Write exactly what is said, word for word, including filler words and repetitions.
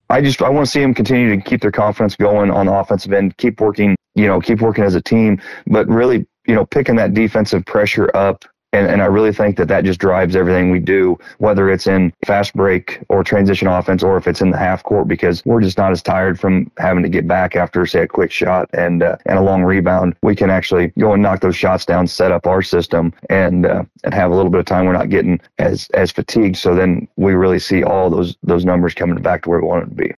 I just I want to see them continue to keep their confidence going on the offensive end, keep working, you know, keep working as a team, but really, you know, picking that defensive pressure up. And, and I really think that that just drives everything we do, whether it's in fast break or transition offense or if it's in the half court, because we're just not as tired from having to get back after, say, a quick shot and uh, and a long rebound. We can actually go and knock those shots down, set up our system, and uh, and have a little bit of time. We're not getting as as fatigued. So then we really see all those those numbers coming back to where we want it to be.